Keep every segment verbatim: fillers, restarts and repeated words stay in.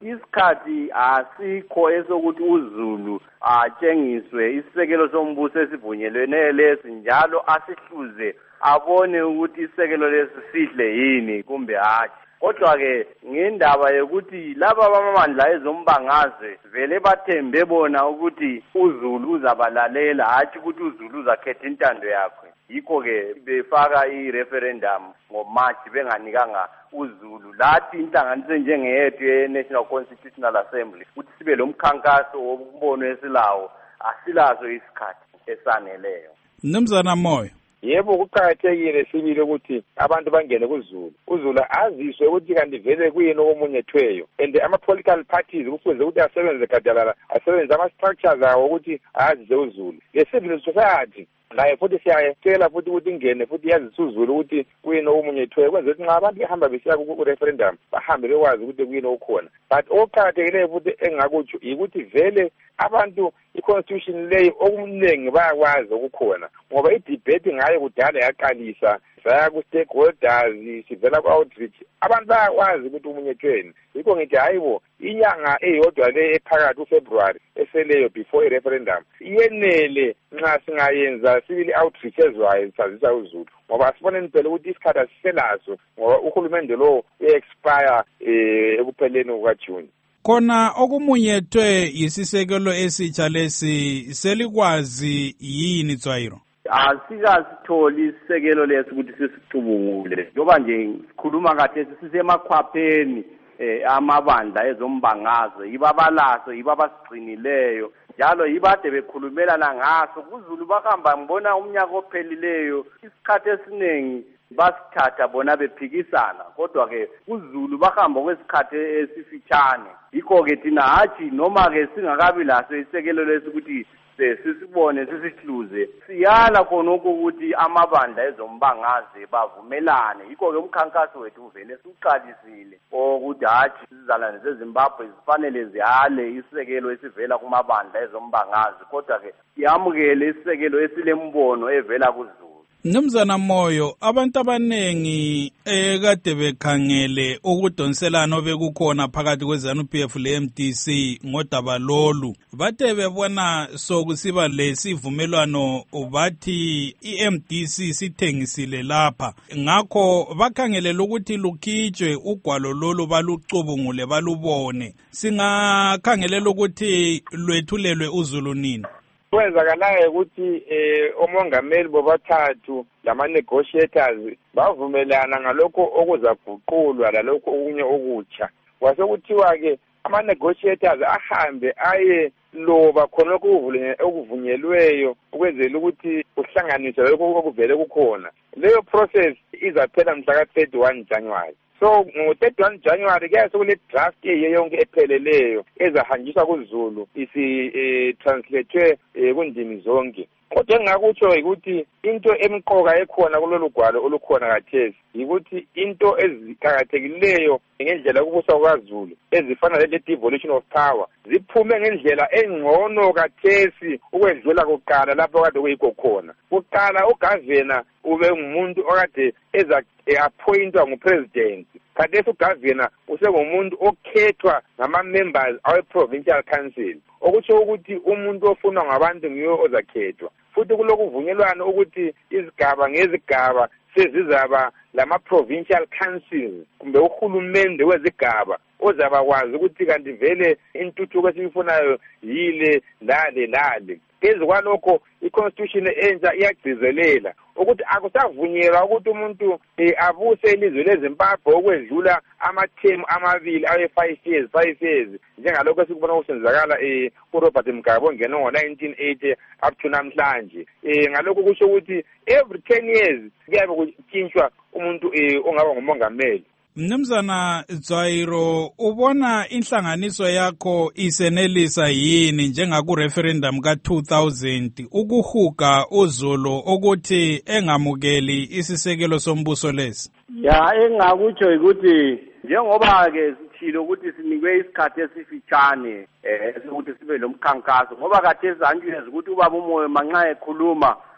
isikhathi asikho esokuthi uZulu atshengiswe isisekelo sombuso esivunyelwene lesi njalo asihluze abone ukuthi isekelo lesi sihle yini kumbe hatshi. Kodwa-ke ngendaba yokuthi laba abamandla ezombangazwe vele bathembe bona ukuthi uZulu uzabalalela hatshi ukuthi uZulu uzakhetha intando yakhe. Yikho-ke befaka i-referendum ngoMarch benganikanga uZulu. Lathi inhlanganiso njengeyethu ye-National Constitutional Assembly ukuthi sibe lo mkhankaso wombono esilawo asilazo isikhathi esaneleyo. Mnumzana Moyo. Yebo kuqakathekile sibili ukuthi abantu bangene kuZulu. uZulu aziswe ukuthi kanti vele kuyini okumunyethweyo. And ama-political parties kufuze ukuthi asebenze gadalala, asebenze ama-structures awo ukuthi azise uZulu. Le-civil society naye futhi siyacela futhi ukuthi ingene futhi yazise uZulu ukuthi kuyini okumunyethweyo. Kwenza ukuthi nxa abantu behamba besiya ku-referendum bahambe bekwazi ukuthi kuyini okukhona. But okuqakathekileyo futhi engakutsho yikuthi vele abantu i-constitution leyo okuningi bayakwazi okukhona ngoba i-debate ngayo kudala yaqalisa saya ku-stakeholders sivela ku-outreach abantu bayakwazi ukuthi umunyethweni. Yikho ngithi hayibo inyanga eyodwa le ephakathi uFebruary eseleyo before i-referendum iyenele nxa singayenza sibili outreach ezwayo sazisa uZulu ngoba siboneni phela ukuthi isikhathi asiselaso ngoba uhulumende lo uya-expire ekupheleni kukaJune. Khona okumunyethwe yisisekelo esitsha lesi selikwazi yini Tswairo? Asikasitholi isisekelo lesi ukuthi sisicubungule ngoba nje sikhuluma kathesi sisemakhwapheni eh amabandla ezombangazwe ibabalaso ibabasigcinileyo njalo ibade bekhulumelana ngaso kuZulu bahamba ngibona umnyaka ophelileyo isikhathi esiningi basithatha bona bephikisana kodwa ke uZulu bahamba kwesikhathi esifitshane. Yikho ke thina hathi noma ke singakabi laso isekelo lesi ukuthi sisibone sisihluze siyala khona ukuthi amabandla ezombangazwe bavumelane. Yikho ke umkhankaso wethu uvele siqalisile ukuthi hathi sizalane zeZimbabwe zifanele zihale isekelo esivela kumabandla ezombangazwe kodwa ke siyamukele isekelo esilembono evela kuZulu. Mnumzana Moyo, abantu abanengi ekade bekhangele ukudonselana obekukhona phakathi kweZANU-P F le-M D C ngodaba lolu bathe bebona sokusiba lesivumelwano bathi i-M D C sithengisile lapha ngakho bakhangelela ukuthi lukhitshwe ugwalo lolu balucubungule balubone. Singakhangelela ukuthi lwethulelwe uZulu nini? Kwenzakalayo ukuthi eh omongameli bobathathu lama-negotiators bavumelana ngalokho okuzaguqulwa lalokho okunye okutsha. Kwase kuthiwa-ke ama-negotiators ahambe aye loba khona okuvunyelweyo ukwenzela ukuthi kuhlanganiswe lokho okuvele kukhona. Leyo process izaphela mhla ka-thirty-one January. So ngo-thirty-one January kuyaye sekule draft eyiyo yonke epheleleyo ezahanjiswa kuZulu isi translatewe kundimi zonke. Kodwa engakutsho ukuthi into emqoka ekhona kulolu gwalo olukhona kathesi yikuthi into eziqhakathekileyo ngendlela yokubusa kwaZulu ezifana le-devolution of power ziphume ngendlela engcono kathesi ukwedlula kuqala lapho kade kuyikho khona. Kuqala ugavana ube ngumuntu okade eza appointwa ngupresident. Khathesi ugavana usengumuntu okhethwa ngama-members awe-provincial council okutsho ukuthi umuntu ofunwa ngabantu ngiyo ozakhethwa. Futhi kulokuvunyelwana ukuthi izigaba ngezigaba sezizaba lama-provincial councils kumbe uhulumende wezigaba ozabakwazi ukuthi kanti vele intuthuko esiyifunayo yile lale lale. Phezu kwalokho i-constitution entsha iyagcizelela ukuthi akusavunyelwa ukuthi umuntu abuse ilizwe leZimbabwe okwedlula amathemu amabili awe-five years five years njengalokho esikubona kusenzakala kuRobert Mugabe ongene ngo-nineteen eighty up to namhlanje. Ngalokho kusho ukuthi every ten years kuyabe kutshintshwa umuntu ongaba ngumongameli. Mnumzana Tswairo, ubona inhlanganiso yakho isenelisa yini njengaku-referendum ka-two thousand ukuhuga uZulu ukuthi engamukeli isisekelo sombuso lesi? Ya engakutsho ukuthi njengoba-ke sithilo ukuthi sinikwe isikhathi esifitshane eh sokuthi sibe lo mkhankaso ngoba khathesi anjuyeza ukuthi ubaba uMoyo manxa ekhuluma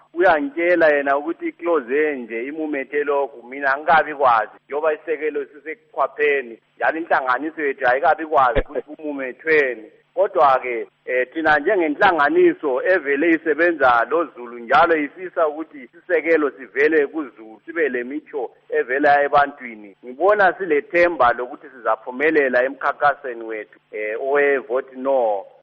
uyangitshela yena ukuthi iclose nje imumethe lokhu mina angikabi kwazi njoba isekelo sisekukhwapheni njalo inhlanganiso yethu ayikabi kwazi ukuthi umumethweni. Kodwa-ke eh, thina njengenhlanganiso evele isebenza loZulu njalo ifisa ukuthi isisekelo sivele kuZulu sibe lemitsho evela ebantwini. Ngibona silethemba lokuthi sizaphumelela emkhankasweni wethu eh, owe vote no